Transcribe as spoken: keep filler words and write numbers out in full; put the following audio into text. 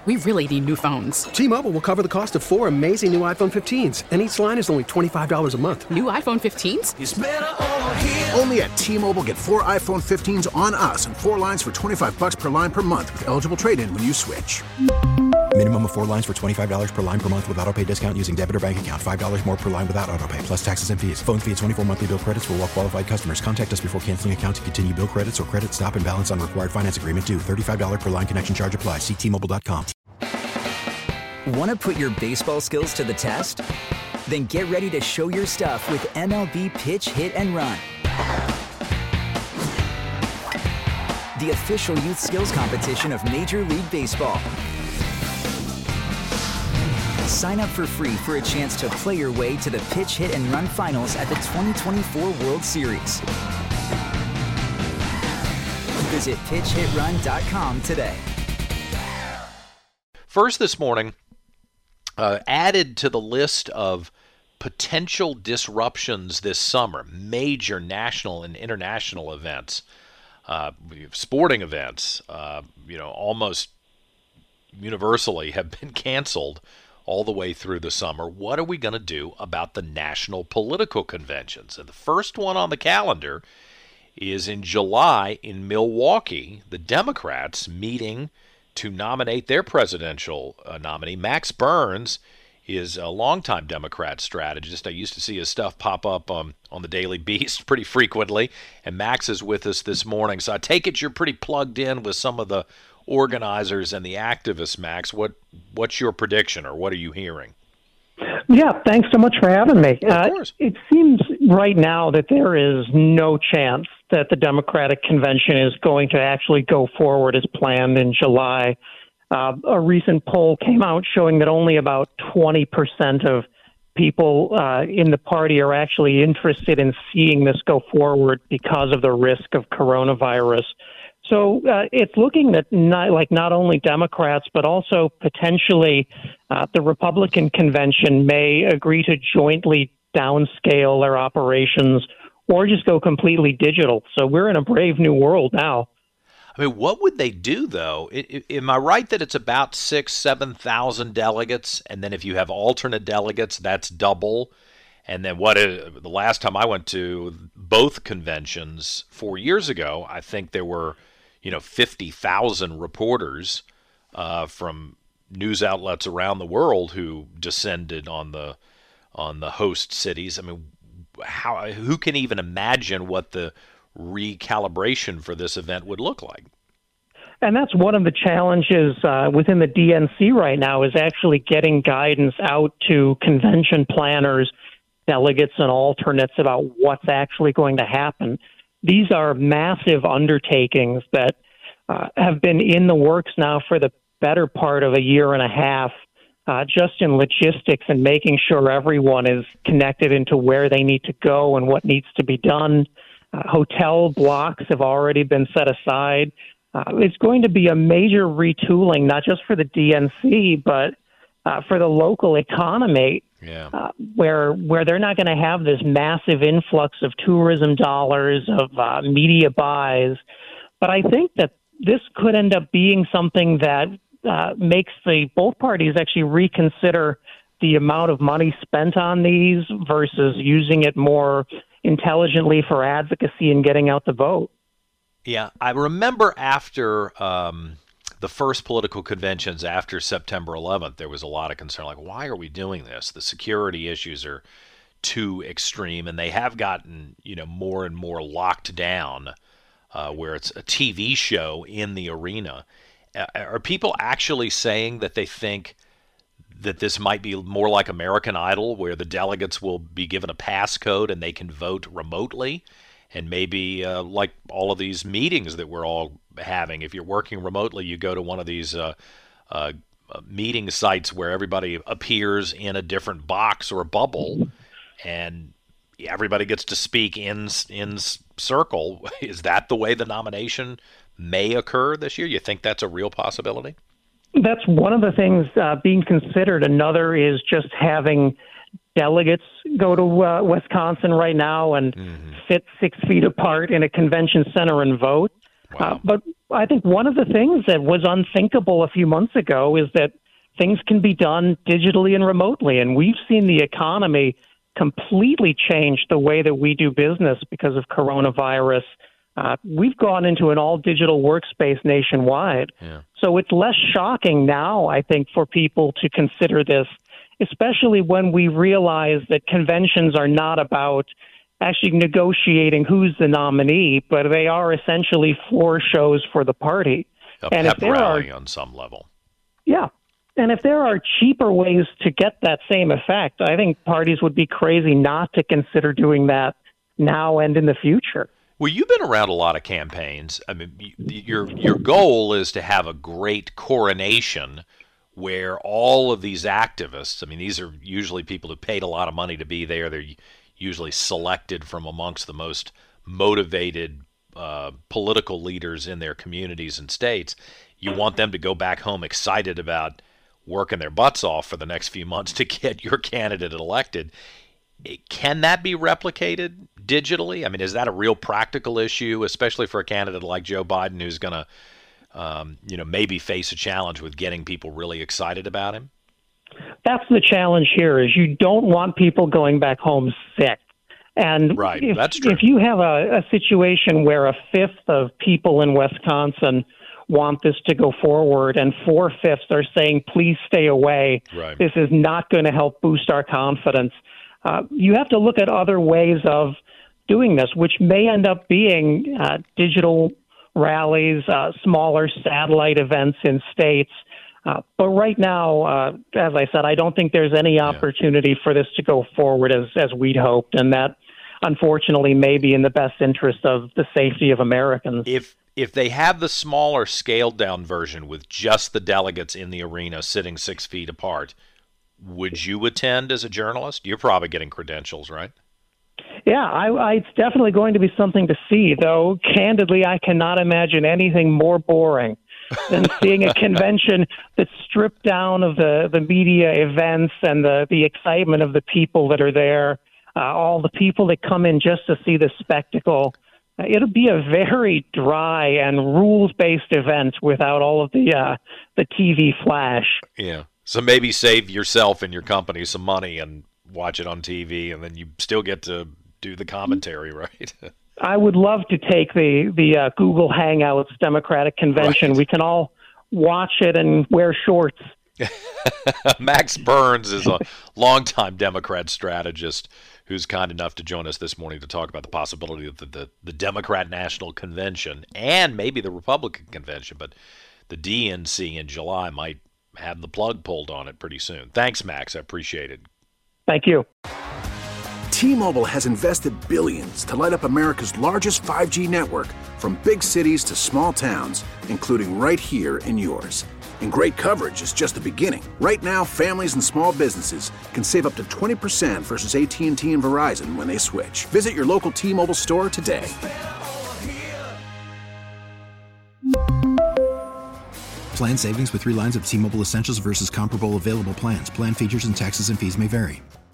We really need new phones. T-Mobile will cover the cost of four amazing new iPhone fifteens, and each line is only twenty-five dollars a month. New iPhone fifteens? It's better over here. Only at T-Mobile, get four iPhone fifteens on us and four lines for twenty-five dollars per line per month with eligible trade-in when you switch. Minimum of four lines for twenty-five dollars per line per month with autopay discount using debit or bank account. five dollars more per line without autopay, plus taxes and fees. Phone fee at twenty-four monthly bill credits for well-qualified customers. Contact us before canceling account to continue bill credits or credit stop and balance on required finance agreement due. thirty-five dollars per line connection charge applies. See T Mobile dot com. Want to put your baseball skills to the test? Then get ready to show your stuff with M L B Pitch, Hit, and Run. The official youth skills competition of Major League Baseball. Sign up for free for a chance to play your way to the Pitch, Hit, and Run finals at the twenty twenty-four World Series. Visit pitch hit run dot com today. First this morning, uh, added to the list of potential disruptions this summer, major national and international events, uh, sporting events, uh, you know, almost universally have been canceled all the way through the summer. What are we going to do about the national political conventions? And the first one on the calendar is in July in Milwaukee, the Democrats meeting to nominate their presidential uh, nominee. Max Burns is a longtime Democrat strategist. I used to see his stuff pop up um, on the Daily Beast pretty frequently, and Max is with us this morning. So I take it you're pretty plugged in with some of the organizers and the activists, Max. What what's your prediction, or what are you hearing? Yeah, thanks so much for having me. Of uh, course. It seems right now that there is no chance that the Democratic Convention is going to actually go forward as planned in July. Uh, a recent poll came out showing that only about twenty percent of people uh, in the party are actually interested in seeing this go forward because of the risk of coronavirus. So uh, it's looking that not, like not only Democrats, but also potentially uh, the Republican convention may agree to jointly downscale their operations or just go completely digital. So we're in a brave new world now. I mean, what would they do, though? I, I, am I right that it's about six, seven thousand delegates, and then if you have alternate delegates, that's double? And then what? Is, the last time I went to both conventions four years ago, I think there were, you know, fifty thousand reporters uh, from news outlets around the world who descended on the on the host cities. I mean, how? Who can even imagine what the recalibration for this event would look like? And that's one of the challenges uh, within the D N C right now, is actually getting guidance out to convention planners, delegates, and alternates about what's actually going to happen. These are massive undertakings that uh, have been in the works now for the better part of a year and a half, uh, just in logistics and making sure everyone is connected into where they need to go and what needs to be done. Uh, hotel blocks have already been set aside. Uh, it's going to be a major retooling, not just for the D N C, but uh, for the local economy, yeah. uh, where where they're not going to have this massive influx of tourism dollars, of uh, media buys. But I think that this could end up being something that uh, makes the both parties actually reconsider the amount of money spent on these versus using it more intelligently for advocacy and getting out the vote. Yeah, I remember after um, the first political conventions after September eleventh, there was a lot of concern, like, why are we doing this? The security issues are too extreme, and they have gotten, you know, more and more locked down, uh, where it's a T V show in the arena. Uh, are people actually saying that they think that this might be more like American Idol, where the delegates will be given a passcode and they can vote remotely? And maybe uh, like all of these meetings that we're all having, if you're working remotely, you go to one of these uh, uh, meeting sites where everybody appears in a different box or bubble, and everybody gets to speak in in circle. Is that the way the nomination may occur this year? You think that's a real possibility? That's one of the things uh, being considered. Another is just having delegates go to uh, Wisconsin right now and mm-hmm. sit six feet apart in a convention center and vote. Wow. Uh, but I think one of the things that was unthinkable a few months ago is that things can be done digitally and remotely. And we've seen the economy completely change the way that we do business because of coronavirus. Uh, we've gone into an all-digital workspace nationwide. Yeah. So it's less shocking now, I think, for people to consider this, especially when we realize that conventions are not about actually negotiating who's the nominee, but they are essentially floor shows for the party. A and pep if there rally are, on some level. Yeah. And if there are cheaper ways to get that same effect, I think parties would be crazy not to consider doing that now and in the future. Well, you've been around a lot of campaigns. I mean, your your goal is to have a great coronation where all of these activists, I mean, these are usually people who paid a lot of money to be there. They're usually selected from amongst the most motivated uh, political leaders in their communities and states. You want them to go back home excited about working their butts off for the next few months to get your candidate elected. Can that be replicated digitally? I mean, is that a real practical issue, especially for a candidate like Joe Biden who's going to, um, you know, maybe face a challenge with getting people really excited about him? That's the challenge here, is you don't want people going back home sick. And right, if, that's true. if you have a, a situation where a fifth of people in Wisconsin want this to go forward and four-fifths are saying, please stay away, right. This is not going to help boost our confidence. Uh, you have to look at other ways of doing this, which may end up being uh, digital rallies, uh, smaller satellite events in states. Uh, but right now, uh, as I said, I don't think there's any opportunity yeah. for this to go forward as, as we'd hoped, and that, unfortunately, may be in the best interest of the safety of Americans. If if they have the smaller, scaled-down version with just the delegates in the arena sitting six feet apart, would you attend as a journalist? You're probably getting credentials, right? Yeah, I, I, it's definitely going to be something to see, though, candidly, I cannot imagine anything more boring than seeing a convention that's stripped down of the, the media events and the, the excitement of the people that are there, uh, all the people that come in just to see the spectacle. It'll be a very dry and rules-based event without all of the uh, the T V flash. Yeah. So maybe save yourself and your company some money and watch it on T V, and then you still get to do the commentary, right? I would love to take the, the uh, Google Hangouts Democratic Convention. Right. We can all watch it and wear shorts. Max Burns is a longtime Democrat strategist who's kind enough to join us this morning to talk about the possibility of the, the, the Democrat National Convention and maybe the Republican Convention, but the D N C in July might have the plug pulled on it pretty soon. Thanks, Max. I appreciate it. Thank you. T-Mobile has invested billions to light up America's largest five G network, from big cities to small towns, including right here in yours. And great coverage is just the beginning. Right now, families and small businesses can save up to twenty percent versus A T and T and Verizon when they switch. Visit your local T-Mobile store today. Plan savings with three lines of T-Mobile Essentials versus comparable available plans. Plan features and taxes and fees may vary.